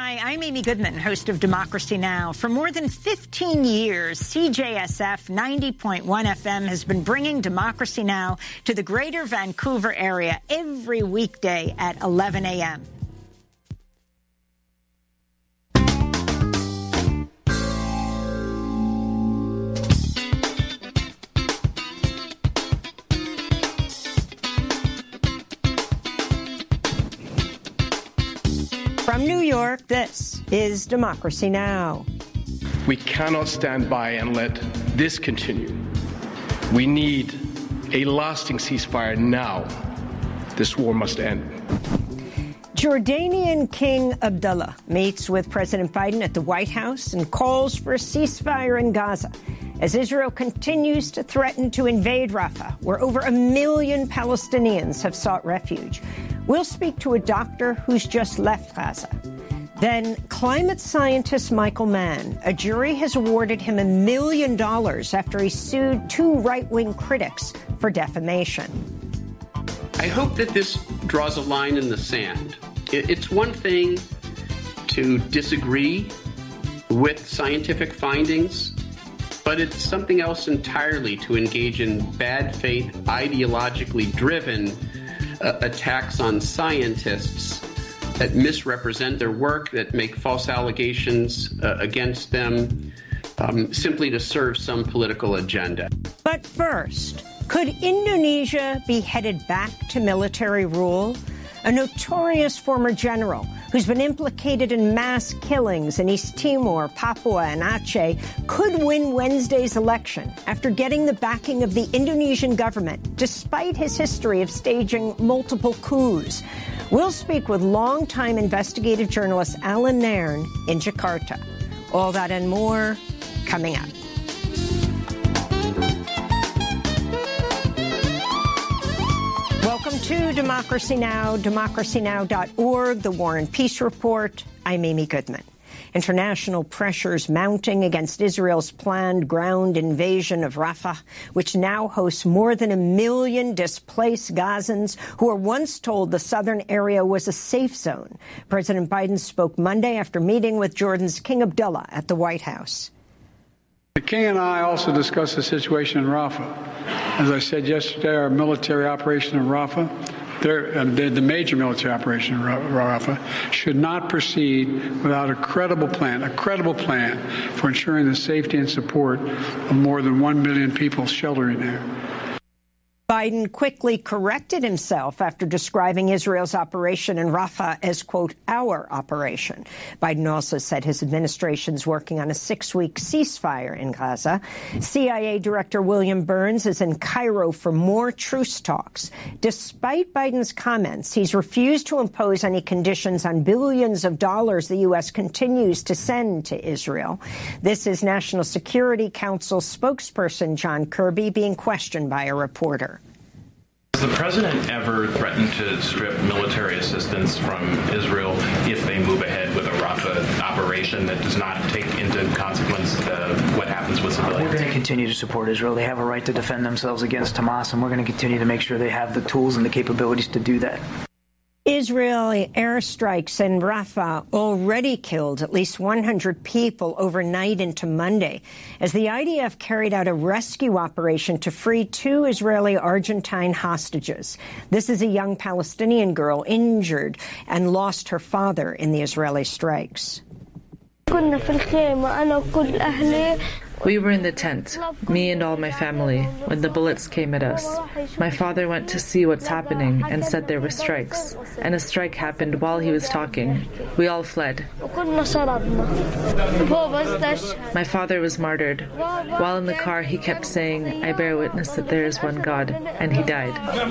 Hi, I'm Amy Goodman, host of Democracy Now! For more than 15 years, CJSF 90.1 FM has been bringing Democracy Now! To the greater Vancouver area every weekday at 11 a.m. From New York, this is Democracy Now! We cannot stand by and let this continue. We need a lasting ceasefire now. This war must end. Jordanian King Abdullah meets with President Biden at the White House and calls for a ceasefire in Gaza as Israel continues to threaten to invade Rafah, where over 1 million Palestinians have sought refuge. We'll speak to a doctor who's just left Gaza. Then climate scientist Michael Mann. A jury has awarded him $1 million after he sued 2 right-wing critics for defamation. I hope that this draws a line in the sand. It's one thing to disagree with scientific findings, but it's something else entirely to engage in bad faith, ideologically driven attacks on scientists that misrepresent their work, that make false allegations against them, simply to serve some political agenda. But first, could Indonesia be headed back to military rule? A notorious former general who's been implicated in mass killings in East Timor, Papua, and Aceh could win Wednesday's election after getting the backing of the Indonesian government, despite his history of staging multiple coups. We'll speak with longtime investigative journalist Alan Nairn in Jakarta. All that and more coming up. Welcome to Democracy Now!, democracynow.org, The War and Peace Report. I'm Amy Goodman. International pressures mounting against Israel's planned ground invasion of Rafah, which now hosts more than 1 million displaced Gazans who were once told the southern area was a safe zone. President Biden spoke Monday after meeting with Jordan's King Abdullah at the White House. The King and I also discussed the situation in Rafah. As I said yesterday, our military operation in Rafah, the major military operation in Rafah, should not proceed without a credible plan for ensuring the safety and support of more than 1 million people sheltering there. Biden quickly corrected himself after describing Israel's operation in Rafah as, quote, our operation. Biden also said his administration's working on a 6-week ceasefire in Gaza. CIA Director William Burns is in Cairo for more truce talks. Despite Biden's comments, he's refused to impose any conditions on billions of dollars the U.S. continues to send to Israel. This is National Security Council spokesperson John Kirby being questioned by a reporter. Has the president ever threatened to strip military assistance from Israel if they move ahead with a Rafah operation that does not take into consequence what happens with civilians? We're going to continue to support Israel. They have a right to defend themselves against Hamas, and we're going to continue to make sure they have the tools and the capabilities to do that. Israeli airstrikes in Rafah already killed at least 100 people overnight into Monday as the IDF carried out a rescue operation to free 2 Israeli Argentine hostages. This is a young Palestinian girl injured and lost her father in the Israeli strikes. We were in the tent, me and all my family, when the bullets came at us. My father went to see what's happening and said there were strikes. And a strike happened while he was talking. We all fled. My father was martyred. While in the car, he kept saying, I bear witness that there is one God, and he died.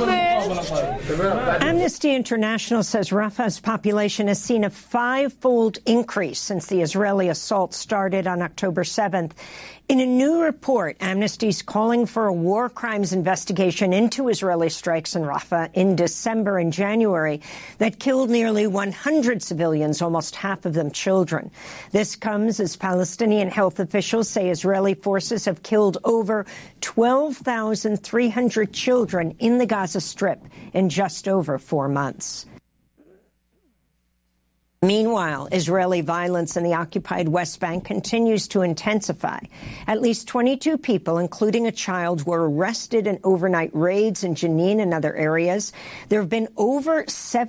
Amnesty International says Rafah's population has seen a 5-fold increase since the Israeli assault started on October 7th. In a new report, Amnesty's calling for a war crimes investigation into Israeli strikes in Rafah in December and January that killed nearly 100 civilians, almost half of them children. This comes as Palestinian health officials say Israeli forces have killed over 12,300 children in the Gaza Strip in just over 4 months. Meanwhile, Israeli violence in the occupied West Bank continues to intensify. At least 22 people, including a child, were arrested in overnight raids in Jenin and other areas. There have been over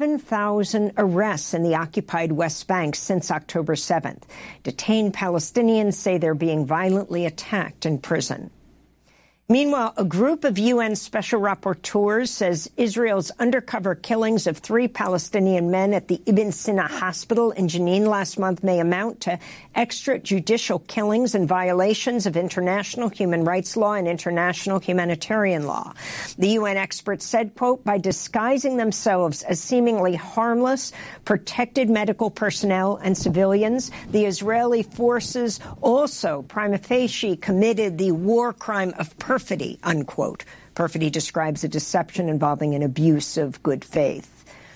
7,000 arrests in the occupied West Bank since October 7th. Detained Palestinians say they're being violently attacked in prison. Meanwhile, a group of UN special rapporteurs says Israel's undercover killings of 3 Palestinian men at the Ibn Sina hospital in Jenin last month may amount to extrajudicial killings and violations of international human rights law and international humanitarian law. The UN experts said, quote, by disguising themselves as seemingly harmless, protected medical personnel and civilians, the Israeli forces also prima facie committed the war crime of perfidy, unquote. Perfidy describes a deception involving an abuse of good faith.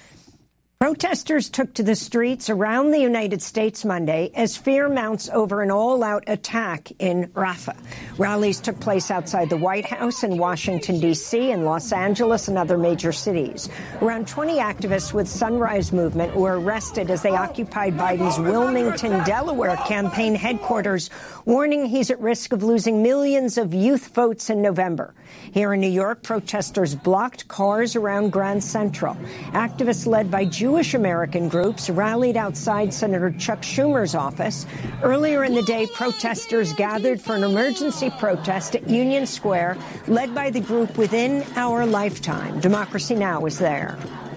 Protesters took to the streets around the United States Monday as fear mounts over an all-out attack in Rafah. Rallies took place outside the White House in Washington, D.C., and Los Angeles and other major cities. Around 20 activists with Sunrise Movement were arrested as they occupied Biden's Wilmington, Delaware campaign headquarters, warning he's at risk of losing millions of youth votes in November. Here in New York, protesters blocked cars around Grand Central. Activists led by Jewish American groups rallied outside Senator Chuck Schumer's office. Earlier in the day, protesters gathered for an emergency protest at Union Square, led by the group Within Our Lifetime. Democracy Now! Was there.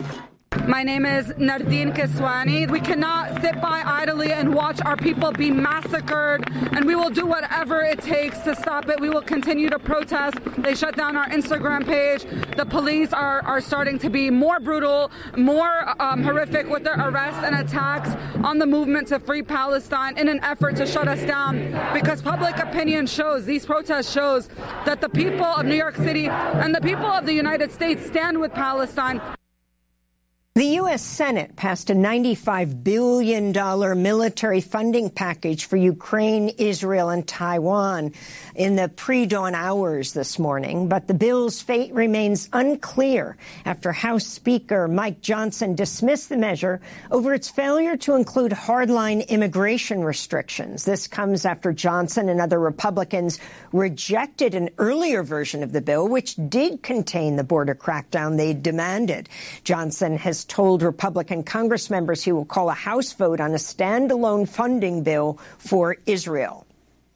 My name is Nardine Keswani. We cannot sit by idly and watch our people be massacred, and we will do whatever it takes to stop it. We will continue to protest. They shut down our Instagram page. The police are starting to be more brutal, more horrific with their arrests and attacks on the movement to free Palestine in an effort to shut us down, because public opinion shows, these protests shows, that the people of New York City and the people of the United States stand with Palestine. The U.S. Senate passed a $95 billion military funding package for Ukraine, Israel, and Taiwan in the pre-dawn hours this morning. But the bill's fate remains unclear after House Speaker Mike Johnson dismissed the measure over its failure to include hardline immigration restrictions. This comes after Johnson and other Republicans rejected an earlier version of the bill, which did contain the border crackdown they demanded. Johnson has told Republican Congress members he will call a House vote on a standalone funding bill for Israel.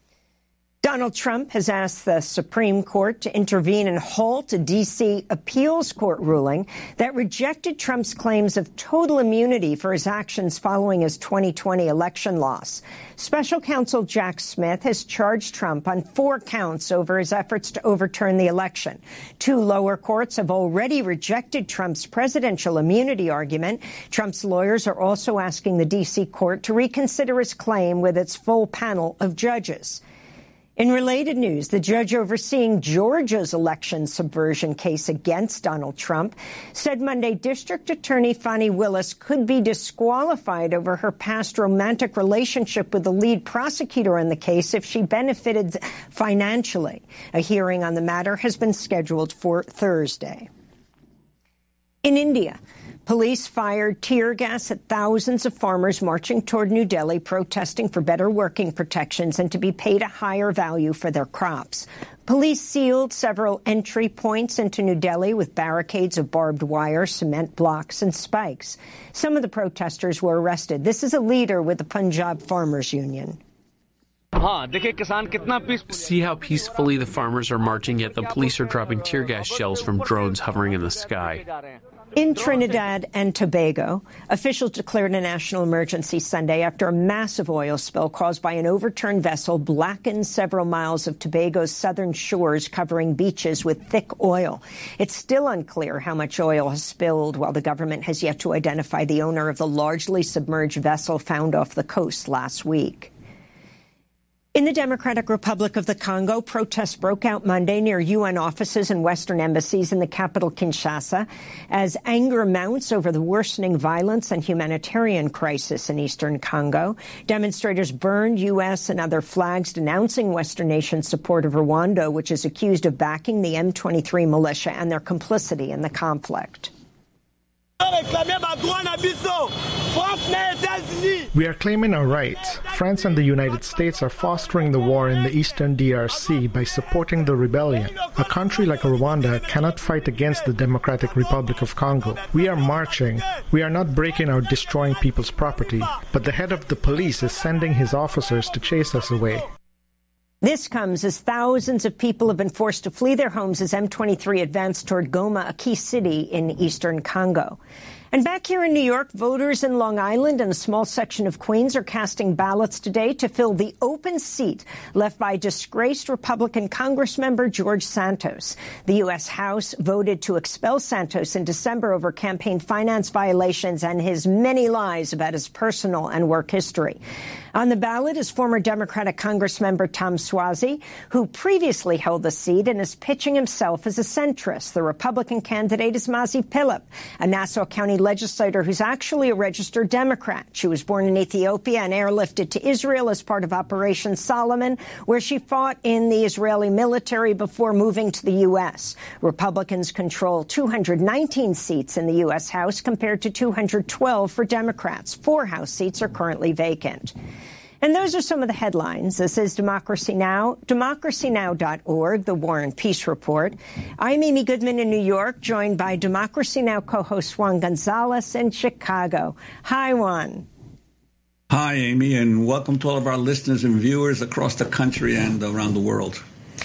Donald Trump has asked the Supreme Court to intervene and halt a D.C. appeals court ruling that rejected Trump's claims of total immunity for his actions following his 2020 election loss. Special counsel Jack Smith has charged Trump on 4 counts over his efforts to overturn the election. 2 lower courts have already rejected Trump's presidential immunity argument. Trump's lawyers are also asking the D.C. court to reconsider his claim with its full panel of judges. In related news, the judge overseeing Georgia's election subversion case against Donald Trump said Monday District Attorney Fani Willis could be disqualified over her past romantic relationship with the lead prosecutor in the case if she benefited financially. A hearing on the matter has been scheduled for Thursday. In India, police fired tear gas at thousands of farmers marching toward New Delhi, protesting for better working protections and to be paid a higher value for their crops. Police sealed several entry points into New Delhi with barricades of barbed wire, cement blocks, and spikes. Some of the protesters were arrested. This is a leader with the Punjab Farmers Union. See how peacefully the farmers are marching, yet the police are dropping tear gas shells from drones hovering in the sky. In Trinidad and Tobago, officials declared a national emergency Sunday after a massive oil spill caused by an overturned vessel blackened several miles of Tobago's southern shores, covering beaches with thick oil. It's still unclear how much oil has spilled, while the government has yet to identify the owner of the largely submerged vessel found off the coast last week. In the Democratic Republic of the Congo, protests broke out Monday near UN offices and Western embassies in the capital, Kinshasa, as anger mounts over the worsening violence and humanitarian crisis in eastern Congo. Demonstrators burned U.S. and other flags denouncing Western nations' support of Rwanda, which is accused of backing the M23 militia and their complicity in the conflict. We are claiming our rights. France and the United States are fostering the war in the eastern DRC by supporting the rebellion. A country like Rwanda cannot fight against the Democratic Republic of Congo. We are marching. We are not breaking or destroying people's property, but the head of the police is sending his officers to chase us away. This comes as thousands of people have been forced to flee their homes as M23 advanced toward Goma, a key city in eastern Congo. And back here in New York, voters in Long Island and a small section of Queens are casting ballots today to fill the open seat left by disgraced Republican Congressmember George Santos. The U.S. House voted to expel Santos in December over campaign finance violations and his many lies about his personal and work history. On the ballot is former Democratic Congressmember Tom Suozzi, who previously held the seat and is pitching himself as a centrist. The Republican candidate is Mazi Pilip, a Nassau County legislator who's actually a registered Democrat. She was born in Ethiopia and airlifted to Israel as part of Operation Solomon, where she fought in the Israeli military before moving to the U.S. Republicans control 219 seats in the U.S. House compared to 212 for Democrats. 4 House seats are currently vacant. And those are some of the headlines. This is Democracy Now!, democracynow.org, the War and Peace Report. I'm Amy Goodman in New York, joined by Democracy Now! Co-host Juan Gonzalez in Chicago. Hi, Juan. Hi, Amy, and welcome to all of our listeners and viewers across the country and around the world.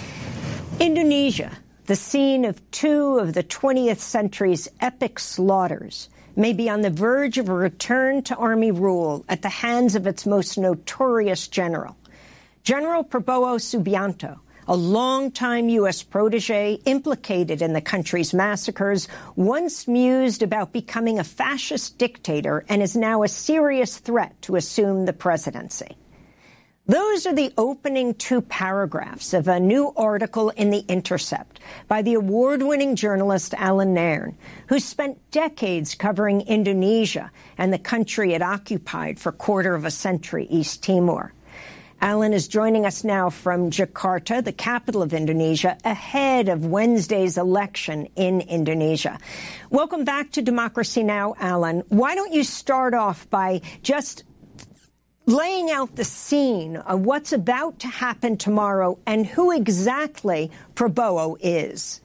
Indonesia, the scene of 2 of the 20th century's epic slaughters, may be on the verge of a return to army rule at the hands of its most notorious general. General Prabowo Subianto, a longtime U.S. protege implicated in the country's massacres, once mused about becoming a fascist dictator and is now a serious threat to assume the presidency. Those are the opening 2 paragraphs of a new article in The Intercept by the award-winning journalist Alan Nairn, who spent decades covering Indonesia and the country it occupied for a quarter of a century, East Timor. Alan is joining us now from Jakarta, the capital of Indonesia, ahead of Wednesday's election in Indonesia. Welcome back to Democracy Now!, Alan. Why don't you start off by just laying out the scene of what's about to happen tomorrow and who exactly Prabowo is?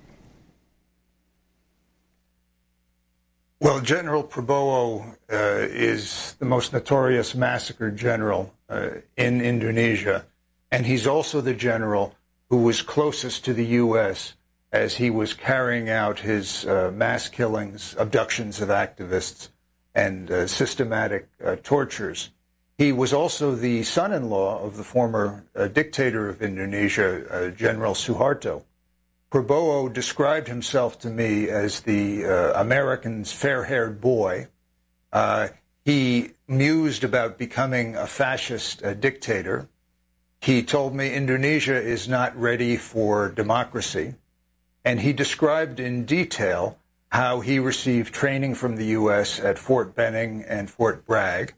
Well, General Prabowo is the most notorious massacre general in Indonesia, and he's also the general who was closest to the U.S. as he was carrying out his mass killings, abductions of activists, and systematic tortures. He was also the son-in-law of the former dictator of Indonesia, General Suharto. Prabowo described himself to me as the American's fair-haired boy. He mused about becoming a fascist dictator. He told me Indonesia is not ready for democracy. And he described in detail how he received training from the U.S. at Fort Benning and Fort Bragg.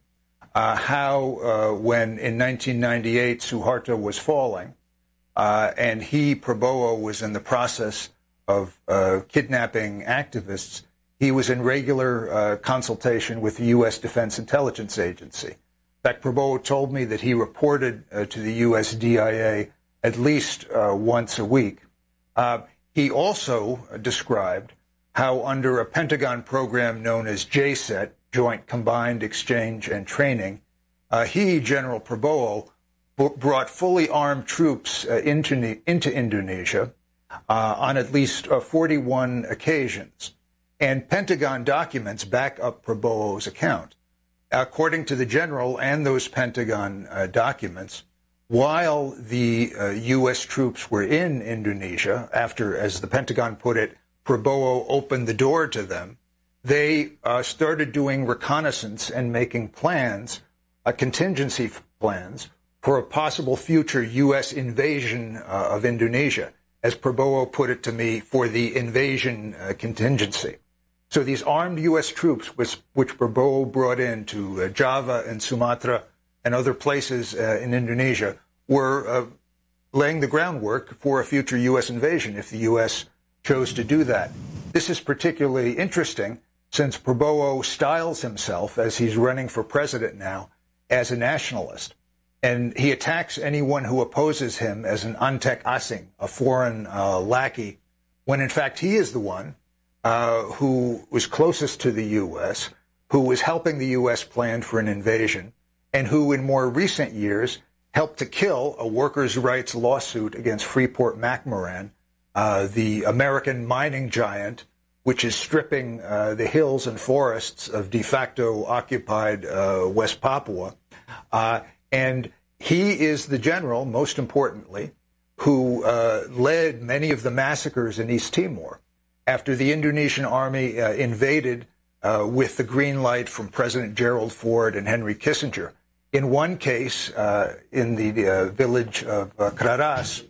How when in 1998 Suharto was falling and he, Prabowo, was in the process of kidnapping activists, he was in regular consultation with the U.S. Defense Intelligence Agency. In fact, Prabowo told me that he reported to the U.S. DIA at least once a week. He also described how under a Pentagon program known as JCET, Joint Combined Exchange and Training, he, General Prabowo, brought fully armed troops into Indonesia on at least 41 occasions. And Pentagon documents back up Prabowo's account. According to the general and those Pentagon documents, while the U.S. troops were in Indonesia, after, as the Pentagon put it, Prabowo opened the door to them, they started doing reconnaissance and making plans, contingency plans, for a possible future U.S. invasion of Indonesia, as Prabowo put it to me, for the invasion contingency. So these armed U.S. troops, which Prabowo brought in to Java and Sumatra and other places in Indonesia, were laying the groundwork for a future U.S. invasion if the U.S. chose to do that. This is particularly interesting since Prabowo styles himself, as he's running for president now, as a nationalist. And he attacks anyone who opposes him as an Antek Asing, a foreign lackey, when in fact he is the one who was closest to the U.S., who was helping the U.S. plan for an invasion, and who in more recent years helped to kill a workers' rights lawsuit against Freeport-McMoRan, the American mining giant, which is stripping the hills and forests of de facto occupied West Papua. And he is the general, most importantly, who led many of the massacres in East Timor after the Indonesian army invaded with the green light from President Gerald Ford and Henry Kissinger. In one case, in the village of Kraras,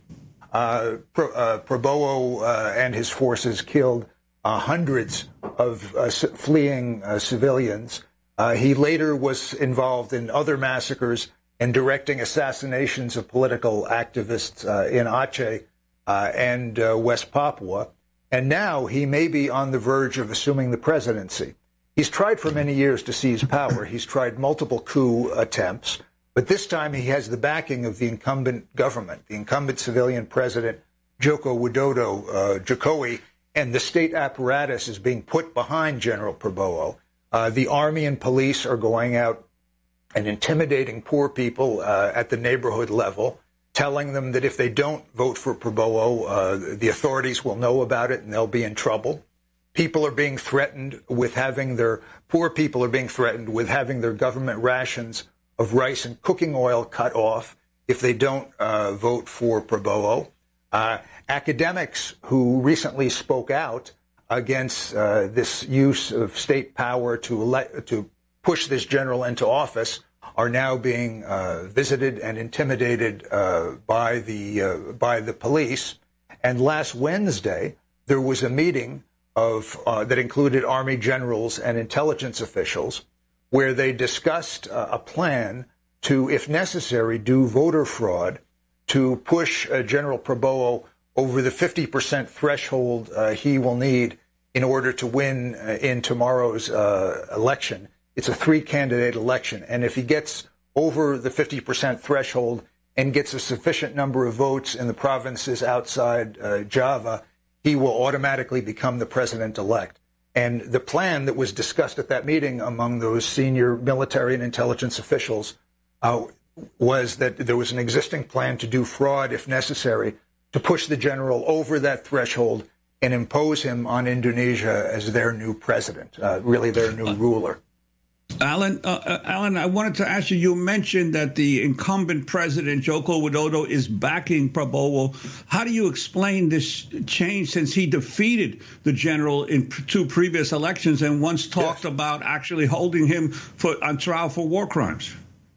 Prabowo and his forces killed hundreds of fleeing civilians. He later was involved in other massacres and directing assassinations of political activists in Aceh and West Papua. And now he may be on the verge of assuming the presidency. He's tried for many years to seize power. He's tried multiple coup attempts, but this time he has the backing of the incumbent government, the incumbent civilian president, Joko Widodo, Jokowi, and the state apparatus is being put behind General Prabowo. The army and police are going out and intimidating poor people at the neighborhood level, telling them that if they don't vote for Prabowo, the authorities will know about it and they'll be in trouble. People are being threatened with having poor people are being threatened with having their government rations of rice and cooking oil cut off if they don't vote for Prabowo. Academics who recently spoke out against this use of state power to push this general into office are now being visited and intimidated by the police. And last Wednesday, there was a meeting that included army generals and intelligence officials, where they discussed a plan to, if necessary, do voter fraud to push General Prabowo over the 50% threshold he will need in order to win in tomorrow's election. It's a three-candidate election, and if he gets over the 50% threshold and gets a sufficient number of votes in the provinces outside Java, he will automatically become the president-elect. And the plan that was discussed at that meeting among those senior military and intelligence officials was that there was an existing plan to do fraud, if necessary, to push the general over that threshold and impose him on Indonesia as their new president, really their new ruler. Alan, I wanted to ask you, you mentioned that the incumbent president, Joko Widodo, is backing Prabowo. How do you explain this change since he defeated the general in two previous elections and once talked about actually holding him on trial for war crimes?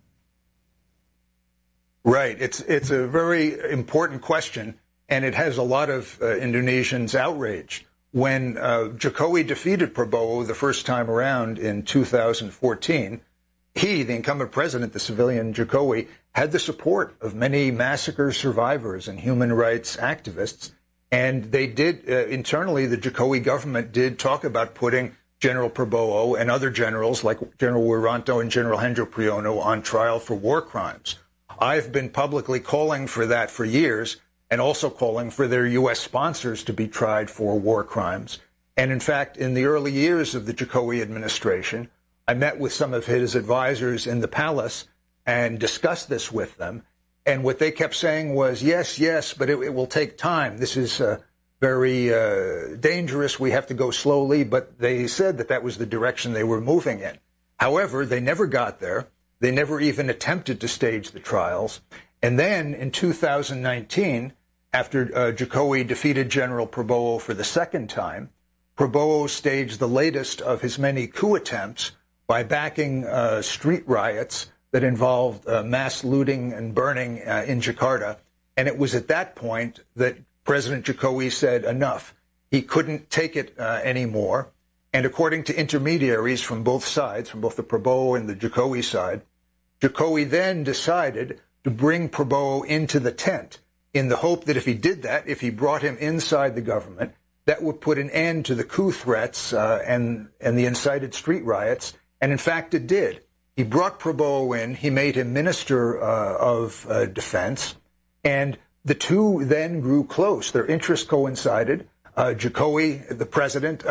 Right. It's a very important question, and it has a lot of Indonesians outraged. When Jokowi defeated Prabowo the first time around in 2014, he, the incumbent president, the civilian Jokowi, had the support of many massacre survivors and human rights activists. And they did, internally, the Jokowi government did talk about putting General Prabowo and other generals like General Wiranto and General Hendro Priyono on trial for war crimes. I've been publicly calling for that for years, and also calling for their U.S. sponsors to be tried for war crimes. And in fact, in the early years of the Jokowi administration, I met with some of his advisors in the palace and discussed this with them. And what they kept saying was, yes, but it will take time. This is very dangerous. We have to go slowly. But they said that was the direction they were moving in. However, they never got there. They never even attempted to stage the trials. And then in 2019, after Jokowi defeated General Prabowo for the second time, Prabowo staged the latest of his many coup attempts by backing street riots that involved mass looting and burning in Jakarta. And it was at that point that President Jokowi said enough. He couldn't take it anymore. And according to intermediaries from both sides, from both the Prabowo and the Jokowi side, Jokowi then decided to bring Prabowo into the tent in the hope that if he did that, if he brought him inside the government, that would put an end to the coup threats and the incited street riots. And in fact, it did. He brought Prabowo in. He made him Minister of Defense. And the two then grew close. Their interests coincided. Jokowi, the president,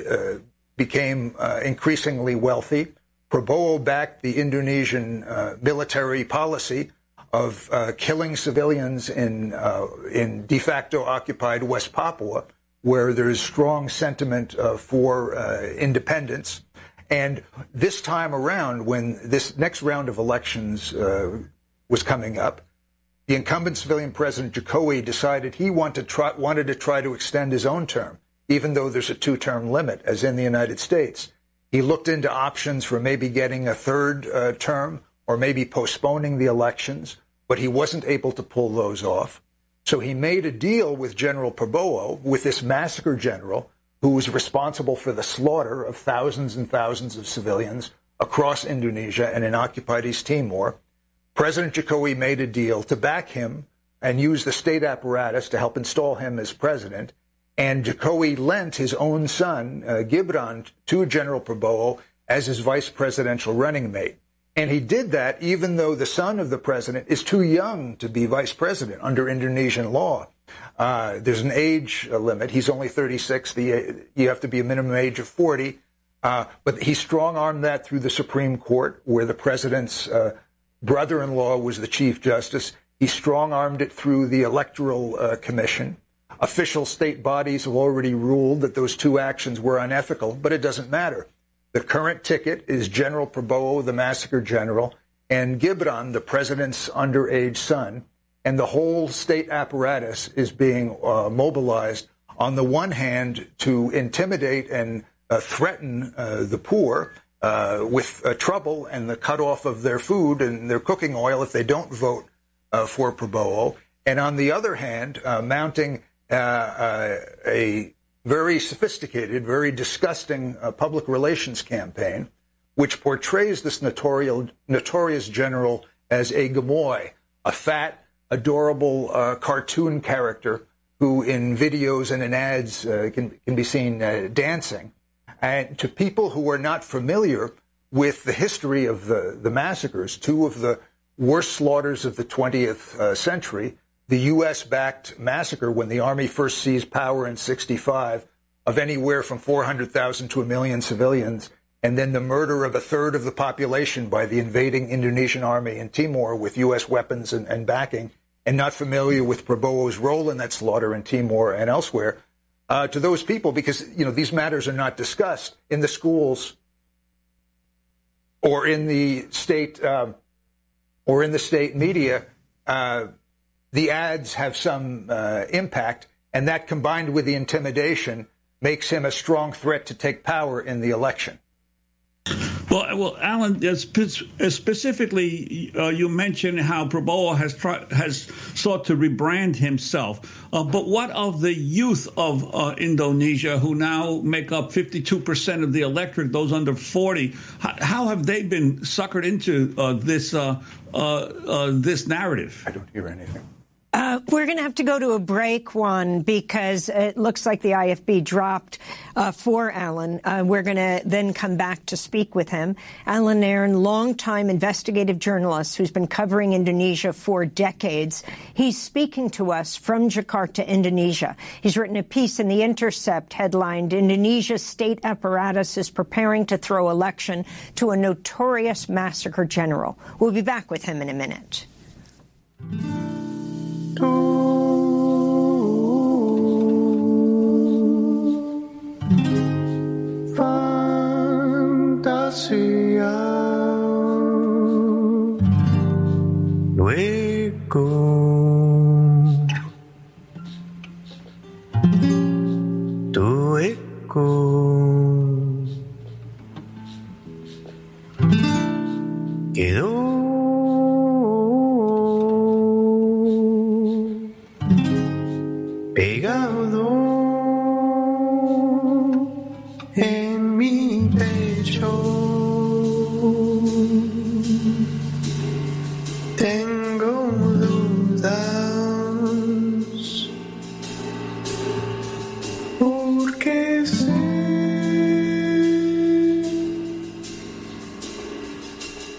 became increasingly wealthy. Prabowo backed the Indonesian military policy of killing civilians in de facto occupied West Papua, where there is strong sentiment for independence. And this time around, when this next round of elections was coming up, the incumbent civilian president Jokowi decided he wanted to try to extend his own term, even though there's a two-term limit, as in the United States. He looked into options for maybe getting a third term or maybe postponing the elections, but he wasn't able to pull those off. So he made a deal with General Prabowo, with this massacre general, who was responsible for the slaughter of thousands and thousands of civilians across Indonesia and in occupied East Timor. President Jokowi made a deal to back him and use the state apparatus to help install him as president. And Jokowi lent his own son, Gibran, to General Prabowo as his vice presidential running mate. And he did that even though the son of the president is too young to be vice president under Indonesian law. There's an age limit. He's only 36. You have to be a minimum age of 40. But he strong-armed that through the Supreme Court, where the president's brother-in-law was the chief justice. He strong-armed it through the Electoral Commission. Official state bodies have already ruled that those two actions were unethical, but it doesn't matter. The current ticket is General Prabowo, the massacre general, and Gibran, the president's underage son. And the whole state apparatus is being mobilized, on the one hand, to intimidate and threaten the poor with trouble and the cutoff of their food and their cooking oil if they don't vote for Prabowo. And on the other hand, mounting a very sophisticated, very disgusting public relations campaign, which portrays this notorious general as a Gamoy, a fat, adorable cartoon character who in videos and in ads can be seen dancing. And to people who are not familiar with the history of the massacres, two of the worst slaughters of the 20th century, the U.S.-backed massacre when the Army first seized power in 1965 of anywhere from 400,000 to 1 million civilians, and then the murder of a third of the population by the invading Indonesian army in Timor with U.S. weapons and backing, and not familiar with Prabowo's role in that slaughter in Timor and elsewhere, to those people, because these matters are not discussed in the schools or in the state media. The ads have some impact, and that combined with the intimidation makes him a strong threat to take power in the election. Well, Alan, specifically, you mentioned how Prabowo has sought to rebrand himself. But what of the youth of Indonesia, who now make up 52% of the electorate, those under 40? How have they been suckered into this narrative? I don't hear anything. We're going to have to go to a break, Juan, because it looks like the IFB dropped for Alan. We're going to then come back to speak with him. Alan Nairn, longtime investigative journalist who's been covering Indonesia for decades. He's speaking to us from Jakarta, Indonesia. He's written a piece in The Intercept headlined, "Indonesia's state apparatus is preparing to throw election to a notorious massacre general." We'll be back with him in a minute. Fantasia luego tu eco quedó pegado en mi pecho. Tengo dudas porque sé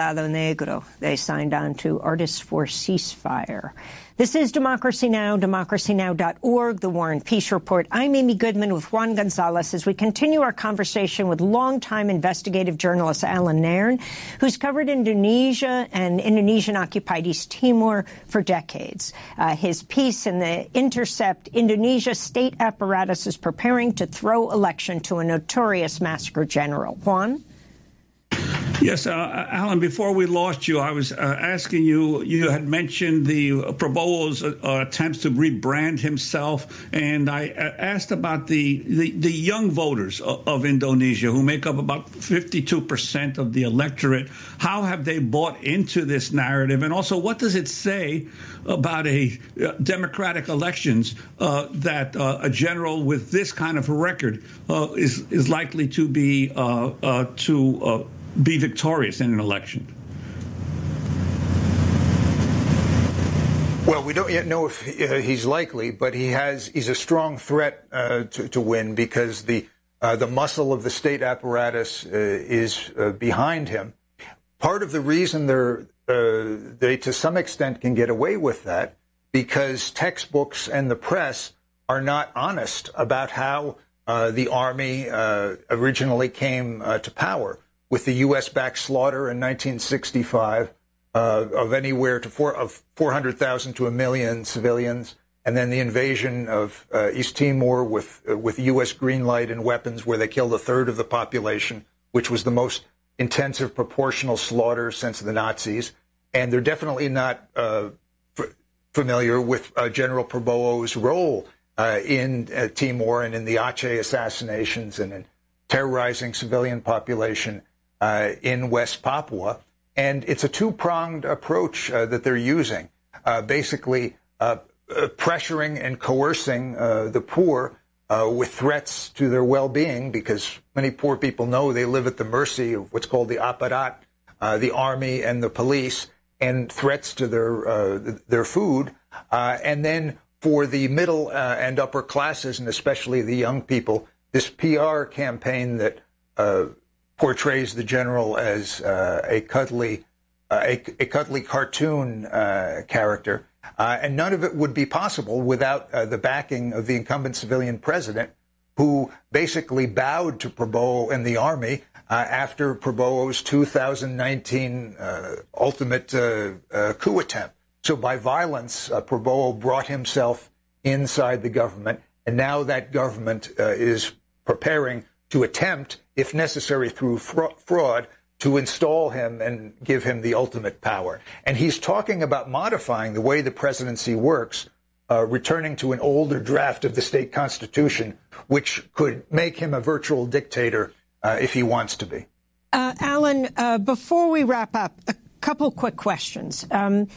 Lado Negro. They signed on to Artists for Ceasefire. This is Democracy Now!, democracynow.org, The War and Peace Report. I'm Amy Goodman with Juan Gonzalez as we continue our conversation with longtime investigative journalist Alan Nairn, who's covered Indonesia and Indonesian-occupied East Timor for decades. His piece in The Intercept, Indonesia's state apparatus is preparing to throw election to a notorious massacre general. Juan? Yes, Alan, before we lost you, I was asking you, you had mentioned the Prabowo's attempts to rebrand himself, and I asked about the young voters of Indonesia who make up about 52% of the electorate. How have they bought into this narrative? And also, what does it say about a democratic elections that a general with this kind of a record is likely to be victorious in an election? Well, we don't yet know if he's likely, but he's a strong threat to win because the muscle of the state apparatus is behind him. Part of the reason they to some extent can get away with that because textbooks and the press are not honest about how the army originally came to power, with the U.S.-backed slaughter in 1965 of anywhere to 400,000 to 1 million civilians, and then the invasion of East Timor with U.S. green light and weapons, where they killed a third of the population, which was the most intensive proportional slaughter since the Nazis. And they're definitely not familiar with General Prabowo's role in Timor and in the Aceh assassinations and in terrorizing civilian population in West Papua. And it's a two-pronged approach that they're using, basically pressuring and coercing the poor with threats to their well-being, because many poor people know they live at the mercy of what's called the aparat, the army and the police, and threats to their food. And then for the middle and upper classes, and especially the young people, this PR campaign that portrays the general as a cuddly cartoon character, and none of it would be possible without the backing of the incumbent civilian president, who basically bowed to Prabowo and the army after Prabowo's 2019 ultimate coup attempt. So by violence, Prabowo brought himself inside the government, and now that government is preparing to attempt, if necessary through fraud, to install him and give him the ultimate power. And he's talking about modifying the way the presidency works, returning to an older draft of the state constitution, which could make him a virtual dictator if he wants to be. Alan, before we wrap up, a couple quick questions.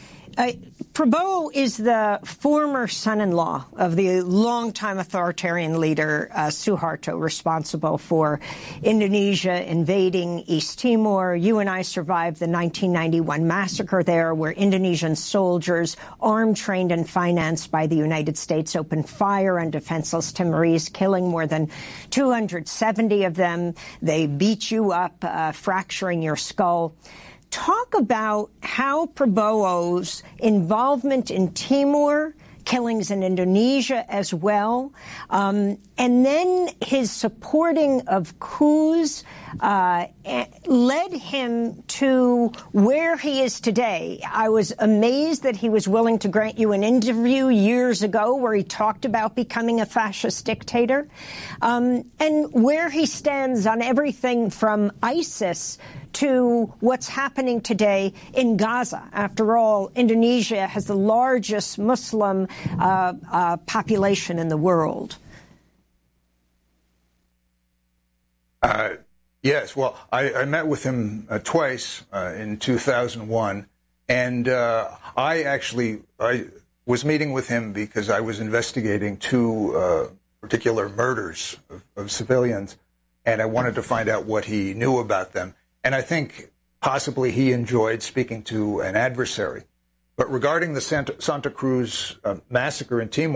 Prabowo is the former son-in-law of the longtime authoritarian leader Suharto, responsible for Indonesia invading East Timor. You and I survived the 1991 massacre there, where Indonesian soldiers, armed, trained, and financed by the United States, opened fire on defenseless Timorese, killing more than 270 of them. They beat you up, fracturing your skull. Talk about how Prabowo's involvement in Timor, killings in Indonesia as well, and then his supporting of coups led him to where he is today. I was amazed that he was willing to grant you an interview years ago where he talked about becoming a fascist dictator, and where he stands on everything from ISIS to what's happening today in Gaza. After all, Indonesia has the largest Muslim population in the world. Yes, well, I met with him twice in 2001, and I was meeting with him because I was investigating two particular murders of civilians, and I wanted to find out what he knew about them. And I think possibly he enjoyed speaking to an adversary. But regarding the Santa Cruz massacre in Timor,